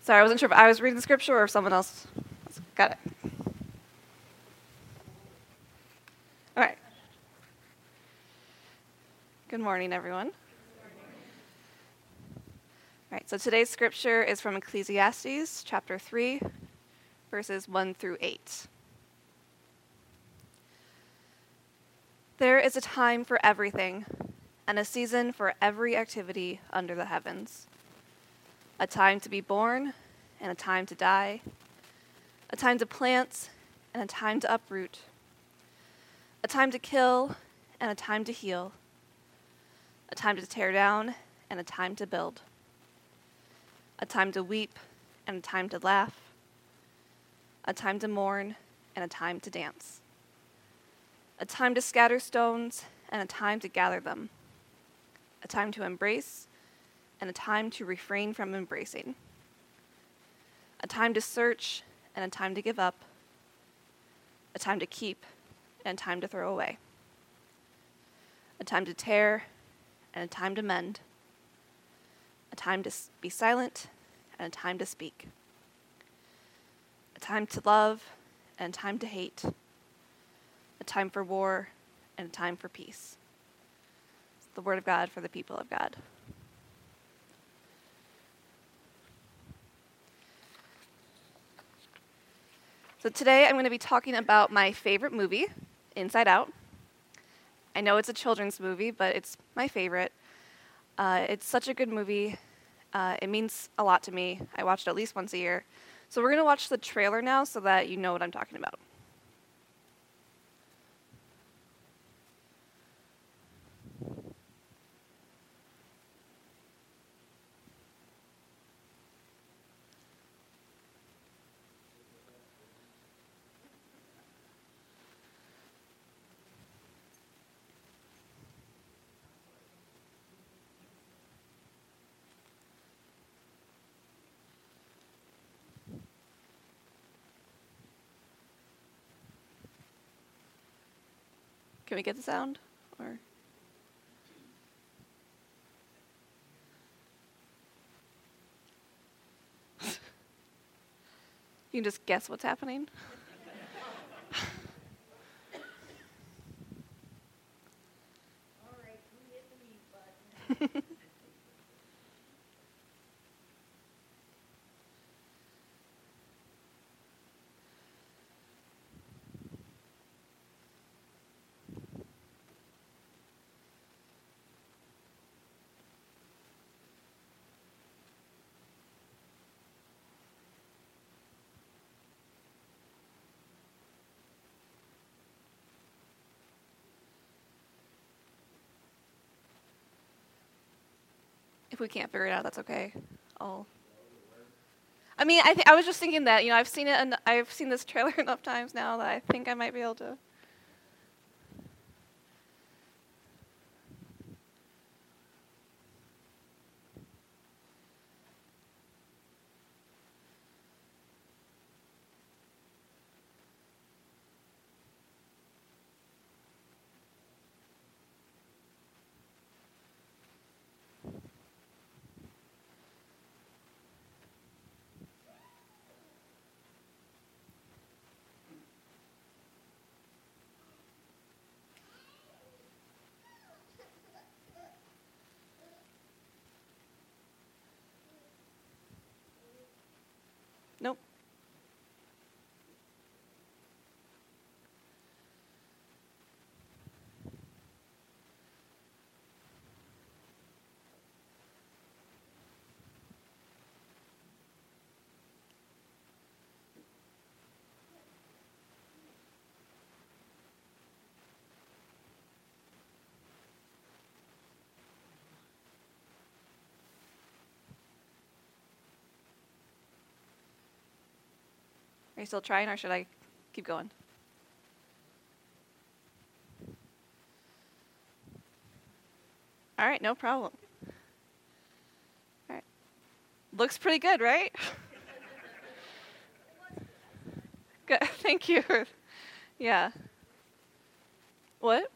Sorry, I wasn't sure if I was reading the scripture or if someone else. Got it. All right. Good morning, everyone. All right, so today's scripture is from Ecclesiastes chapter 3, verses 1 through 8. There is a time for everything, and a season for every activity under the heavens. A time to be born, and a time to die. A time to plant, and a time to uproot. A time to kill, and a time to heal. A time to tear down, and a time to build. A time to weep, and a time to laugh. A time to mourn, and a time to dance. A time to scatter stones, and a time to gather them. A time to embrace, and a time to refrain from embracing. A time to search, and a time to give up. A time to keep, and a time to throw away. A time to tear, and a time to mend. A time to be silent, and a time to speak. A time to love, and a time to hate. A time for war, and a time for peace. It's the word of God for the people of God. So today I'm going to be talking about my favorite movie, Inside Out. I know it's a children's movie, but it's my favorite. It's such a good movie. It means a lot to me. I watch it at least once a year. So we're going to watch the trailer now so that you know what I'm talking about. Can we get the sound? Or you can just guess what's happening? All right, who hit the mute button? If we can't figure it out, that's okay. I was just thinking that, I've seen it and I've seen this trailer enough times now that I think I might be able to. Nope. Are you still trying, or should I keep going? All right, no problem. All right. Looks pretty good, right? Good. Thank you. Yeah. What?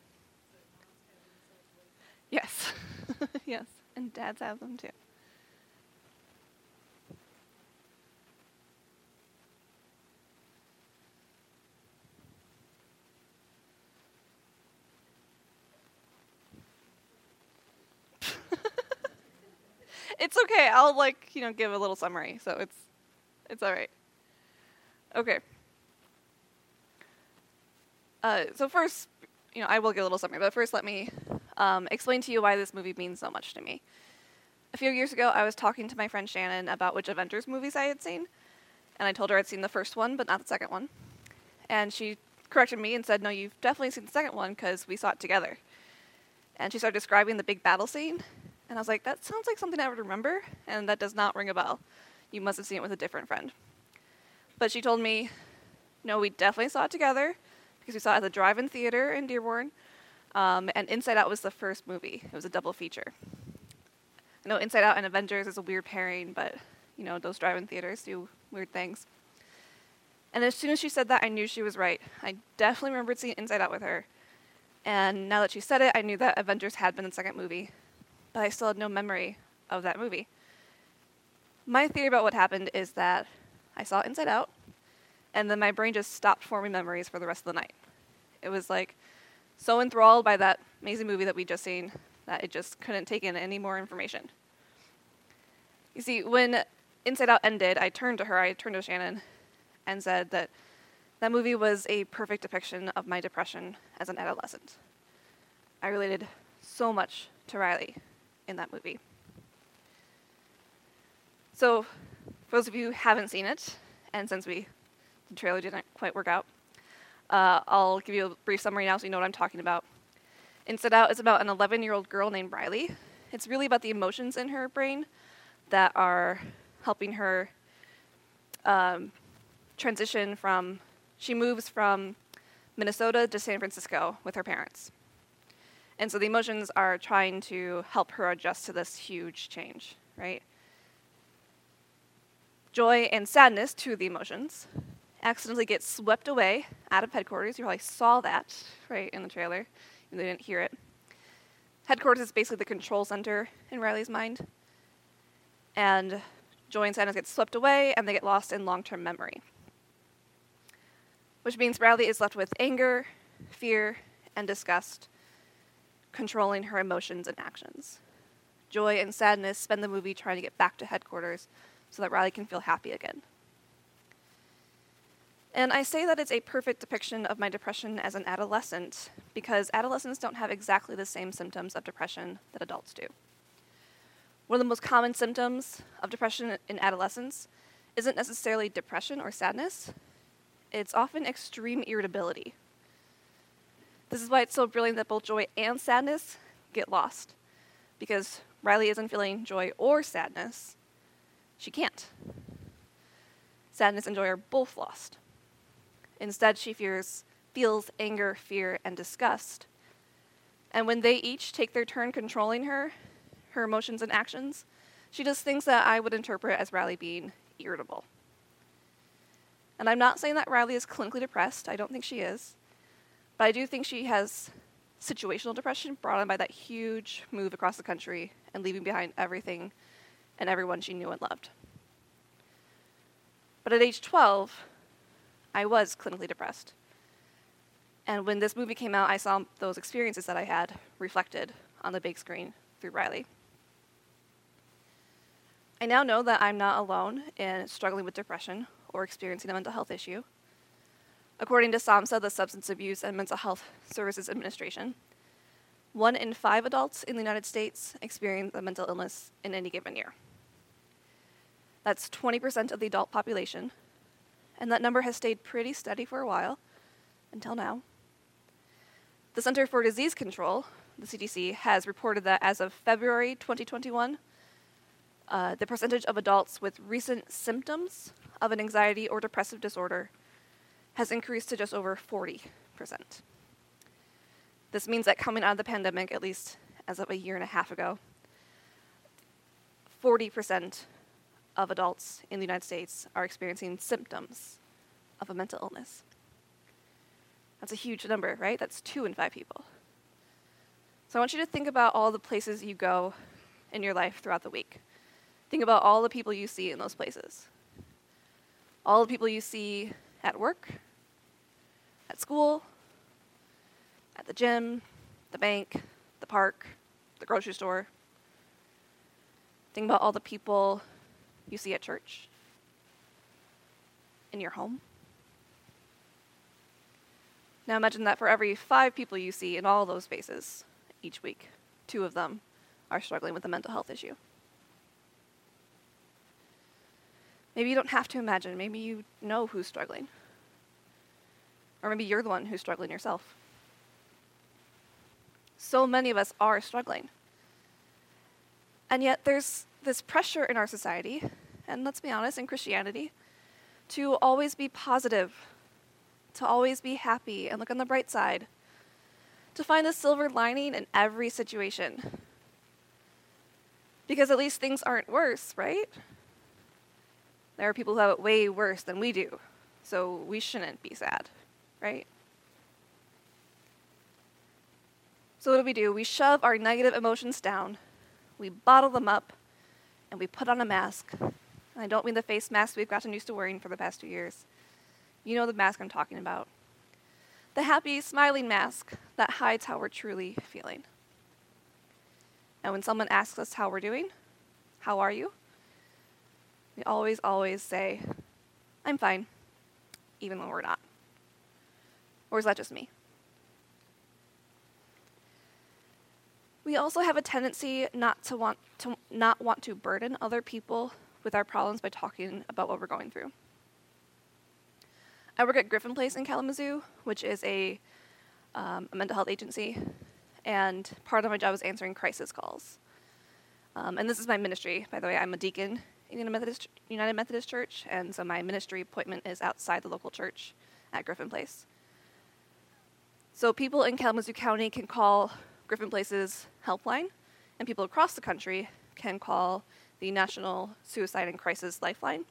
Yes. Yes. And dads have them too. It's okay. I'll give a little summary, so it's all right. Okay. So first, I will give a little summary, but first let me explain to you why this movie means so much to me. A few years ago, I was talking to my friend Shannon about which Avengers movies I had seen, and I told her I'd seen the first one, but not the second one. And she corrected me and said, no, you've definitely seen the second one because we saw it together. And she started describing the big battle scene, and I was like, that sounds like something I would remember, and that does not ring a bell. You must have seen it with a different friend. But she told me, no, we definitely saw it together because we saw it at the drive-in theater in Dearborn, and Inside Out was the first movie. It was a double feature. I know Inside Out and Avengers is a weird pairing, but, those drive-in theaters do weird things. And as soon as she said that, I knew she was right. I definitely remembered seeing Inside Out with her. And now that she said it, I knew that Avengers had been the second movie, but I still had no memory of that movie. My theory about what happened is that I saw Inside Out, and then my brain just stopped forming memories for the rest of the night. It was so enthralled by that amazing movie that we'd just seen that it just couldn't take in any more information. You see, when Inside Out ended, I turned to Shannon, and said that that movie was a perfect depiction of my depression as an adolescent. I related so much to Riley in that movie. So, for those of you who haven't seen it, and since the trailer didn't quite work out, I'll give you a brief summary now so you know what I'm talking about. Inside Out is about an 11-year-old girl named Riley. It's really about the emotions in her brain that are helping her transition she moves from Minnesota to San Francisco with her parents. And so the emotions are trying to help her adjust to this huge change, right? Joy and sadness, two of the emotions, accidentally get swept away out of headquarters. You probably saw that, right, in the trailer, and they didn't hear it. Headquarters is basically the control center in Riley's mind. And joy and sadness get swept away, and they get lost in long-term memory. Which means Riley is left with anger, fear, and disgust, controlling her emotions and actions. Joy and sadness spend the movie trying to get back to headquarters so that Riley can feel happy again. And I say that it's a perfect depiction of my depression as an adolescent because adolescents don't have exactly the same symptoms of depression that adults do. One of the most common symptoms of depression in adolescents isn't necessarily depression or sadness. It's often extreme irritability. This is why it's so brilliant that both joy and sadness get lost, because Riley isn't feeling joy or sadness. She can't. Sadness and joy are both lost. Instead, she feels anger, fear, and disgust. And when they each take their turn controlling her emotions and actions, she does things that I would interpret as Riley being irritable. And I'm not saying that Riley is clinically depressed. I don't think she is. But I do think she has situational depression brought on by that huge move across the country and leaving behind everything and everyone she knew and loved. But at age 12, I was clinically depressed. And when this movie came out, I saw those experiences that I had reflected on the big screen through Riley. I now know that I'm not alone in struggling with depression or experiencing a mental health issue. According to SAMHSA, the Substance Abuse and Mental Health Services Administration, 1 in 5 adults in the United States experience a mental illness in any given year. That's 20% of the adult population, and that number has stayed pretty steady for a while, until now. The Center for Disease Control, the CDC, has reported that as of February 2021, the percentage of adults with recent symptoms of an anxiety or depressive disorder has increased to just over 40%. This means that coming out of the pandemic, at least as of a year and a half ago, 40% of adults in the United States are experiencing symptoms of a mental illness. That's a huge number, right? That's 2 in 5 people. So I want you to think about all the places you go in your life throughout the week. Think about all the people you see in those places. All the people you see at work, at school, at the gym, the bank, the park, the grocery store. Think about all the people you see at church, in your home. Now imagine that for every 5 people you see in all those spaces each week, 2 of them are struggling with a mental health issue. Maybe you don't have to imagine. Maybe you know who's struggling. Or maybe you're the one who's struggling yourself. So many of us are struggling. And yet there's this pressure in our society, and let's be honest, in Christianity, to always be positive, to always be happy and look on the bright side, to find the silver lining in every situation. Because at least things aren't worse, right? There are people who have it way worse than we do, so we shouldn't be sad, right? So what do? We shove our negative emotions down, we bottle them up, and we put on a mask. And I don't mean the face mask we've gotten used to wearing for the past 2 years. You know the mask I'm talking about. The happy, smiling mask that hides how we're truly feeling. And when someone asks us how we're doing, how are you? We always say, I'm fine, even when we're not. Or is that just me? We also have a tendency not to want to burden other people with our problems by talking about what we're going through. I work at Griffin Place in Kalamazoo, which is a mental health agency, and part of my job is answering crisis calls. And this is my ministry, by the way. I'm a deacon in United Methodist Church, and so my ministry appointment is outside the local church at Griffin Place. So people in Kalamazoo County can call Griffin Place's helpline, and people across the country can call the National Suicide and Crisis Lifeline,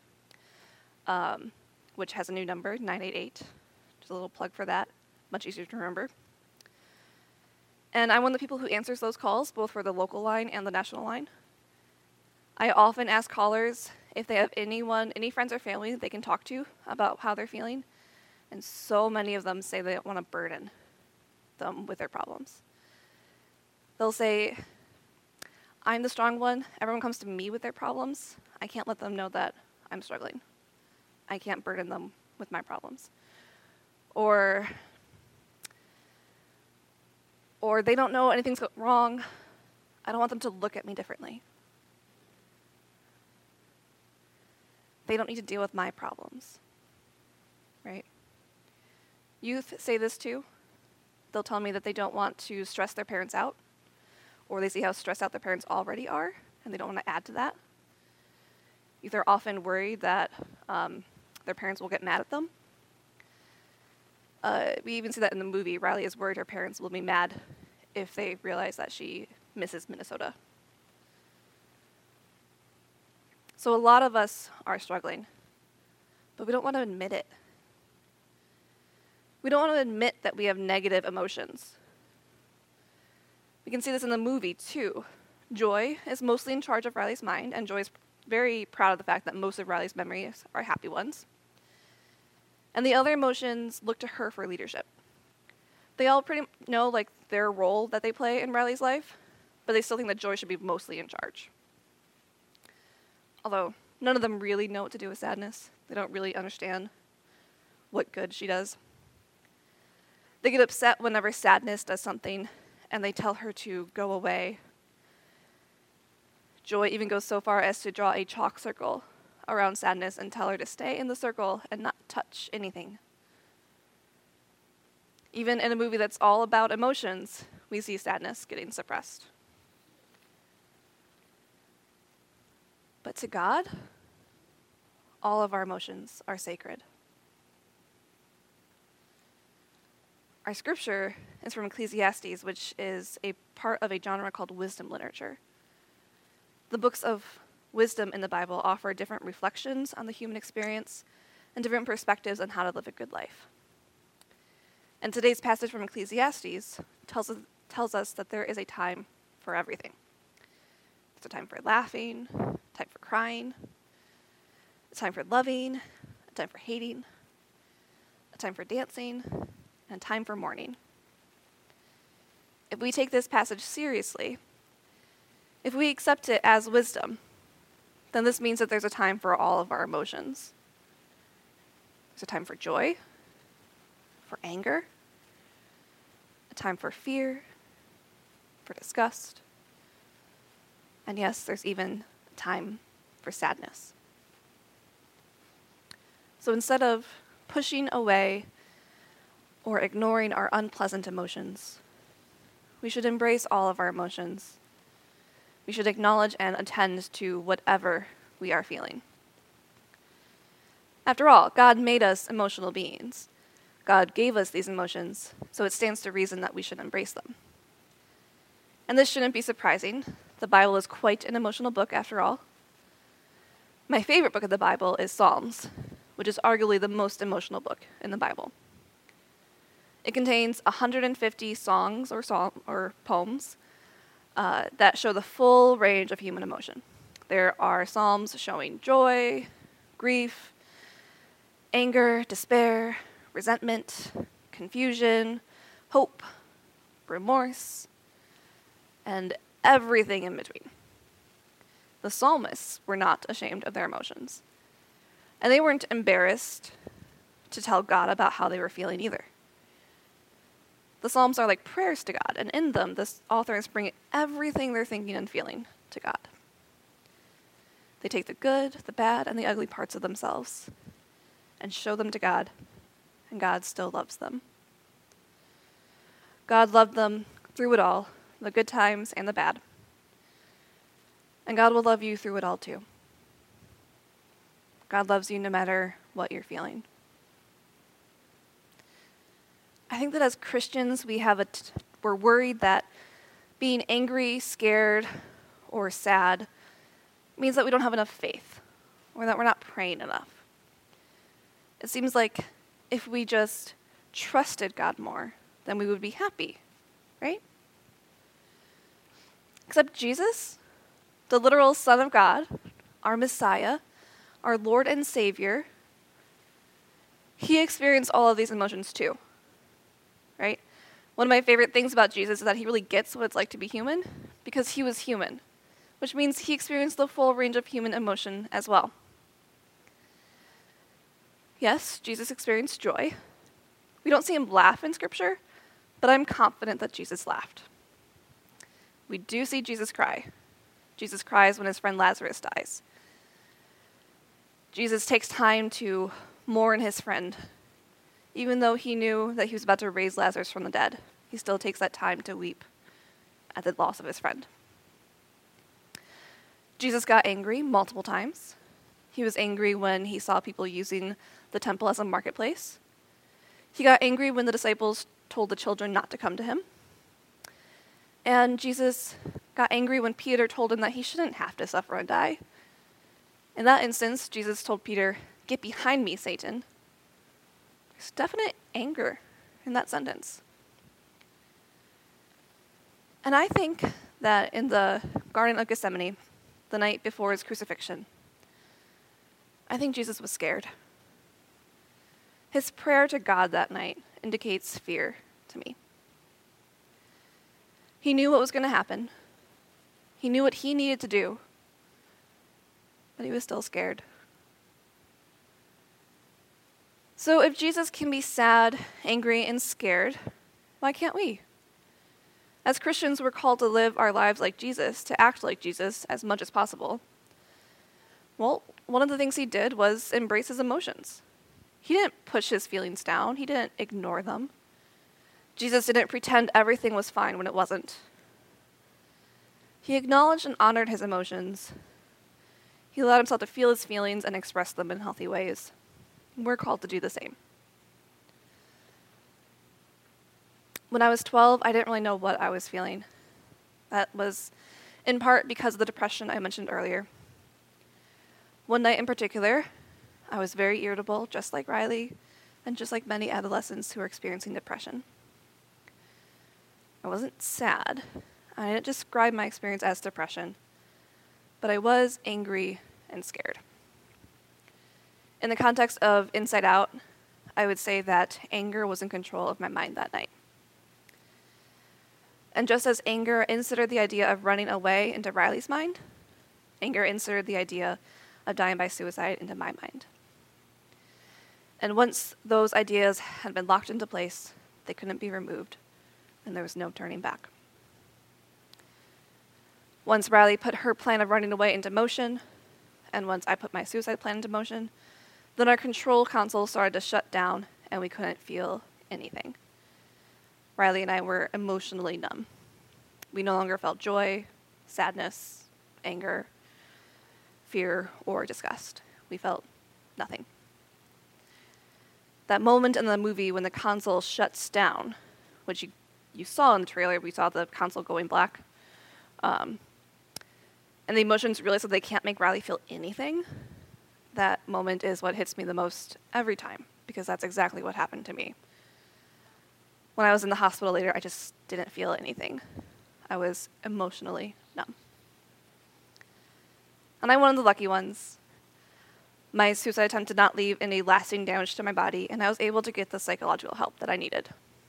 which has a new number, 988. Just a little plug for that, much easier to remember. And I'm one of the people who answers those calls, both for the local line and the national line. I often ask callers if they have any friends or family that they can talk to about how they're feeling, and so many of them say they don't want to burden them with their problems. They'll say, I'm the strong one. Everyone comes to me with their problems. I can't let them know that I'm struggling. I can't burden them with my problems. Or they don't know anything's wrong. I don't want them to look at me differently. They don't need to deal with my problems, right? Youth say this too. They'll tell me that they don't want to stress their parents out, or they see how stressed out their parents already are, and they don't want to add to that. They're often worried that their parents will get mad at them. We even see that in the movie. Riley is worried her parents will be mad if they realize that she misses Minnesota. So a lot of us are struggling, but we don't want to admit it. We don't want to admit that we have negative emotions. We can see this in the movie, too. Joy is mostly in charge of Riley's mind, and Joy is very proud of the fact that most of Riley's memories are happy ones. And the other emotions look to her for leadership. They all pretty know their role that they play in Riley's life, but they still think that Joy should be mostly in charge. Although none of them really know what to do with sadness. They don't really understand what good she does. They get upset whenever sadness does something, and they tell her to go away. Joy even goes so far as to draw a chalk circle around sadness and tell her to stay in the circle and not touch anything. Even in a movie that's all about emotions, we see sadness getting suppressed. But to God, all of our emotions are sacred. Our scripture is from Ecclesiastes, which is a part of a genre called wisdom literature. The books of wisdom in the Bible offer different reflections on the human experience and different perspectives on how to live a good life. And today's passage from Ecclesiastes tells us that there is a time for everything. There's a time for laughing, a time for crying, a time for loving, a time for hating, a time for dancing, and a time for mourning. If we take this passage seriously, if we accept it as wisdom, then this means that there's a time for all of our emotions. There's a time for joy, for anger, a time for fear, for disgust, and yes, there's even a time for sadness. So instead of pushing away or ignoring our unpleasant emotions, we should embrace all of our emotions. We should acknowledge and attend to whatever we are feeling. After all, God made us emotional beings. God gave us these emotions, so it stands to reason that we should embrace them. And this shouldn't be surprising. The Bible is quite an emotional book, after all. My favorite book of the Bible is Psalms, which is arguably the most emotional book in the Bible. It contains 150 songs or poems that show the full range of human emotion. There are psalms showing joy, grief, anger, despair, resentment, confusion, hope, remorse, and everything in between. The psalmists were not ashamed of their emotions, and they weren't embarrassed to tell God about how they were feeling either. The Psalms are like prayers to God, and in them, the authors bring everything they're thinking and feeling to God. They take the good, the bad, and the ugly parts of themselves and show them to God, and God still loves them. God loved them through it all, the good times and the bad. And God will love you through it all too. God loves you no matter what you're feeling. I think that as Christians, we're worried that being angry, scared, or sad means that we don't have enough faith, or that we're not praying enough. It seems like if we just trusted God more, then we would be happy, right? Except Jesus, the literal Son of God, our Messiah, our Lord and Savior, he experienced all of these emotions too. Right? One of my favorite things about Jesus is that he really gets what it's like to be human because he was human, which means he experienced the full range of human emotion as well. Yes, Jesus experienced joy. We don't see him laugh in Scripture, but I'm confident that Jesus laughed. We do see Jesus cry. Jesus cries when his friend Lazarus dies. Jesus takes time to mourn his friend. Even though he knew that he was about to raise Lazarus from the dead, he still takes that time to weep at the loss of his friend. Jesus got angry multiple times. He was angry when he saw people using the temple as a marketplace. He got angry when the disciples told the children not to come to him. And Jesus got angry when Peter told him that he shouldn't have to suffer and die. In that instance, Jesus told Peter, "Get behind me, Satan." There's definite anger in that sentence. And I think that in the Garden of Gethsemane, the night before his crucifixion, I think Jesus was scared. His prayer to God that night indicates fear to me. He knew what was going to happen. He knew what he needed to do, but he was still scared. So if Jesus can be sad, angry, and scared, why can't we? As Christians, we're called to live our lives like Jesus, to act like Jesus as much as possible. Well, one of the things he did was embrace his emotions. He didn't push his feelings down. He didn't ignore them. Jesus didn't pretend everything was fine when it wasn't. He acknowledged and honored his emotions. He allowed himself to feel his feelings and express them in healthy ways. We're called to do the same. When I was 12, I didn't really know what I was feeling. That was in part because of the depression I mentioned earlier. One night in particular, I was very irritable, just like Riley, and just like many adolescents who are experiencing depression. I wasn't sad. I didn't describe my experience as depression, but I was angry and scared. In the context of Inside Out, I would say that anger was in control of my mind that night. And just as anger inserted the idea of running away into Riley's mind, anger inserted the idea of dying by suicide into my mind. And once those ideas had been locked into place, they couldn't be removed, and there was no turning back. Once Riley put her plan of running away into motion, and once I put my suicide plan into motion, then our control console started to shut down, and we couldn't feel anything. Riley and I were emotionally numb. We no longer felt joy, sadness, anger, fear, or disgust. We felt nothing. That moment in the movie when the console shuts down, which you saw in the trailer, we saw the console going black, and the emotions realize that they can't make Riley feel anything. That moment is what hits me the most every time, because that's exactly what happened to me. When I was in the hospital later, I just didn't feel anything. I was emotionally numb. And I'm one of the lucky ones. My suicide attempt did not leave any lasting damage to my body, and I was able to get the psychological help that I needed.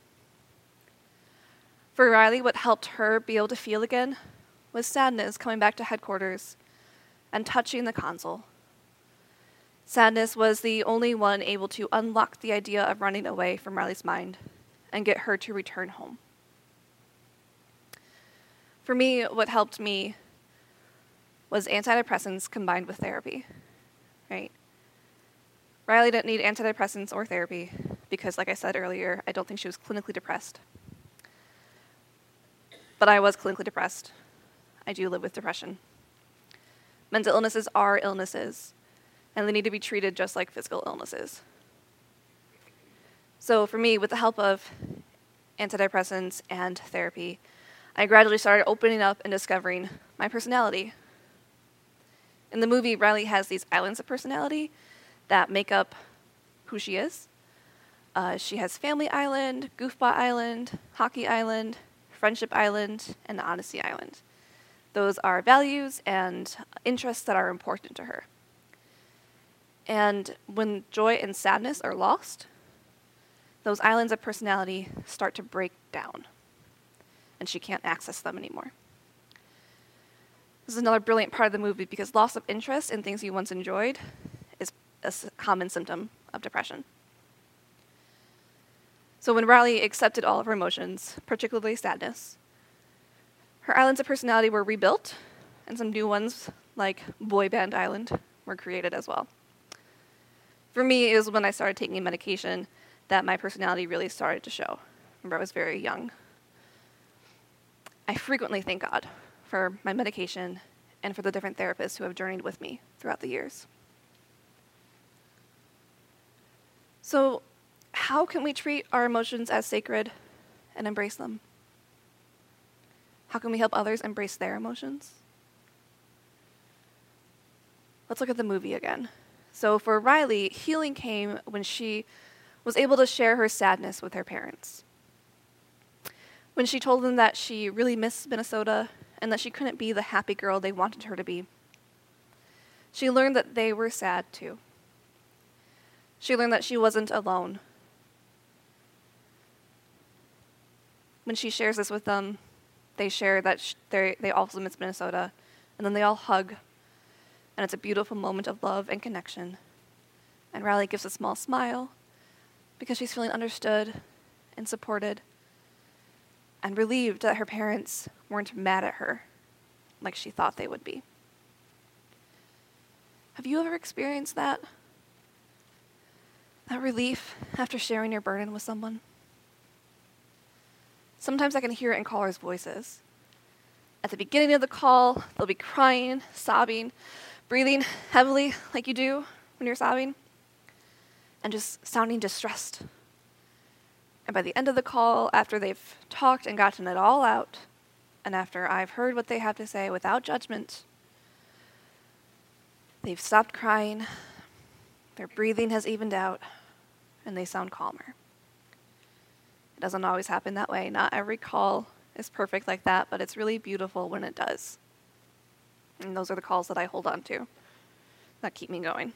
For Riley, what helped her be able to feel again was Sadness coming back to headquarters and touching the console. Sadness was the only one able to unlock the idea of running away from Riley's mind and get her to return home. For me, what helped me was antidepressants combined with therapy, right? Riley didn't need antidepressants or therapy because, like I said earlier, I don't think she was clinically depressed. But I was clinically depressed. I do live with depression. Mental illnesses are illnesses, and they need to be treated just like physical illnesses. So for me, with the help of antidepressants and therapy, I gradually started opening up and discovering my personality. In the movie, Riley has these islands of personality that make up who she is. She has Family Island, Goofball Island, Hockey Island, Friendship Island, and Honesty Island. Those are values and interests that are important to her. And when joy and sadness are lost, those islands of personality start to break down, and she can't access them anymore. This is another brilliant part of the movie because loss of interest in things you once enjoyed is a common symptom of depression. So when Riley accepted all of her emotions, particularly sadness, her islands of personality were rebuilt, and some new ones, like Boy Band Island, were created as well. For me, it was when I started taking medication that my personality really started to show. Remember, I was very young. I frequently thank God for my medication and for the different therapists who have journeyed with me throughout the years. So, how can we treat our emotions as sacred and embrace them? How can we help others embrace their emotions? Let's look at the movie again. So for Riley, healing came when she was able to share her sadness with her parents. When she told them that she really missed Minnesota and that she couldn't be the happy girl they wanted her to be. She learned that they were sad too. She learned that she wasn't alone. When she shares this with them, they share that they also miss Minnesota, and then they all hug, and it's a beautiful moment of love and connection. And Riley gives a small smile because she's feeling understood and supported and relieved that her parents weren't mad at her like she thought they would be. Have you ever experienced that? That relief after sharing your burden with someone? Sometimes I can hear it in callers' voices. At the beginning of the call, they'll be crying, sobbing, breathing heavily like you do when you're sobbing, and just sounding distressed. And by the end of the call, after they've talked and gotten it all out, and after I've heard what they have to say without judgment, they've stopped crying, their breathing has evened out, and they sound calmer. It doesn't always happen that way. Not every call is perfect like that, but it's really beautiful when it does. And those are the calls that I hold on to that keep me going.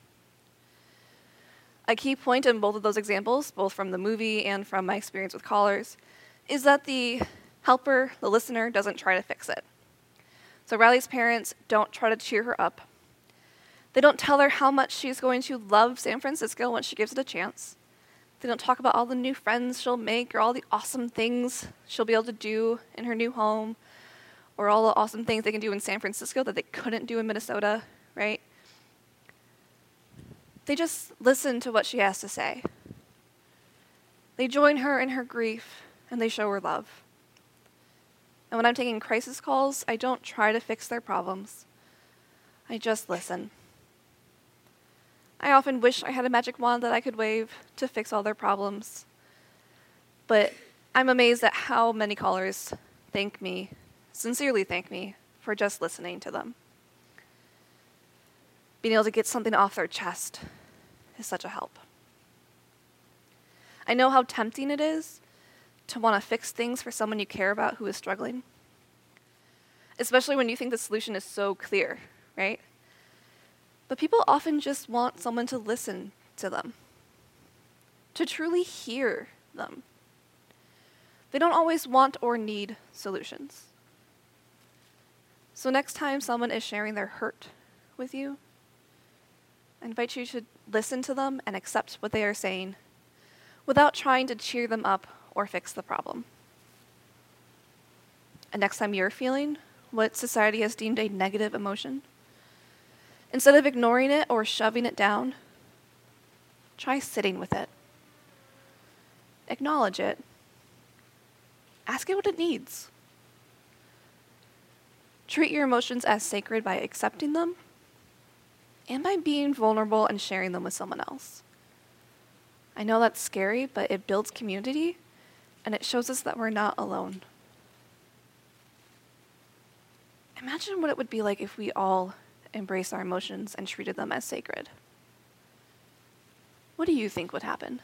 A key point in both of those examples, both from the movie and from my experience with callers, is that the helper, the listener, doesn't try to fix it. So Riley's parents don't try to cheer her up. They don't tell her how much she's going to love San Francisco once she gives it a chance. They don't talk about all the new friends she'll make or all the awesome things she'll be able to do in her new home or all the awesome things they can do in San Francisco that they couldn't do in Minnesota, right? They just listen to what she has to say. They join her in her grief and they show her love. And when I'm taking crisis calls, I don't try to fix their problems. I just listen. I often wish I had a magic wand that I could wave to fix all their problems. But I'm amazed at how many callers sincerely thank me for just listening to them. Being able to get something off their chest is such a help. I know how tempting it is to want to fix things for someone you care about who is struggling, especially when you think the solution is so clear, right? But people often just want someone to listen to them, to truly hear them. They don't always want or need solutions. So next time someone is sharing their hurt with you, I invite you to listen to them and accept what they are saying without trying to cheer them up or fix the problem. And next time you're feeling what society has deemed a negative emotion, instead of ignoring it or shoving it down, try sitting with it. Acknowledge it. Ask it what it needs. Treat your emotions as sacred by accepting them and by being vulnerable and sharing them with someone else. I know that's scary, but it builds community and it shows us that we're not alone. Imagine what it would be like if we all embraced our emotions and treated them as sacred. What do you think would happen?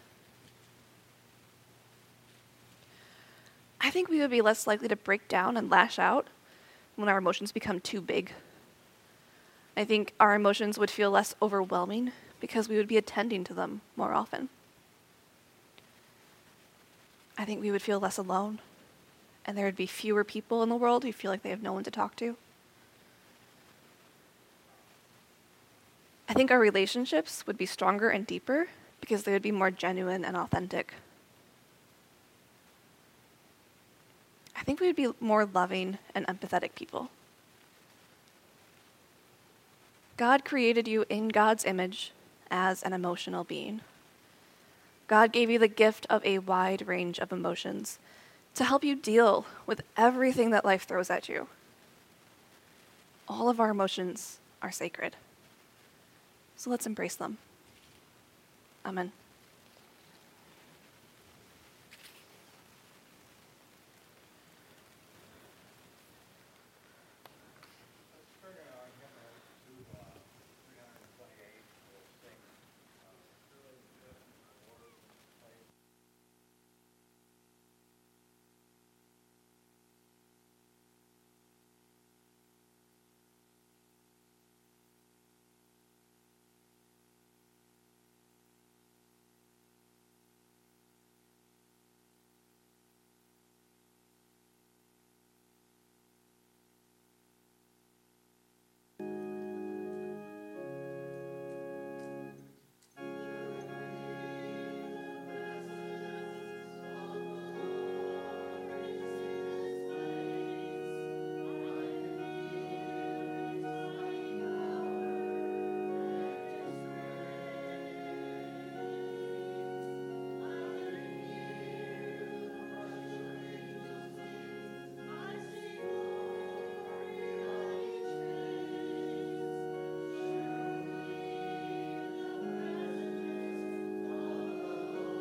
I think we would be less likely to break down and lash out when our emotions become too big. I think our emotions would feel less overwhelming because we would be attending to them more often. I think we would feel less alone, and there would be fewer people in the world who feel like they have no one to talk to. I think our relationships would be stronger and deeper because they would be more genuine and authentic. I think we would be more loving and empathetic people. God created you in God's image as an emotional being. God gave you the gift of a wide range of emotions to help you deal with everything that life throws at you. All of our emotions are sacred. So let's embrace them. Amen.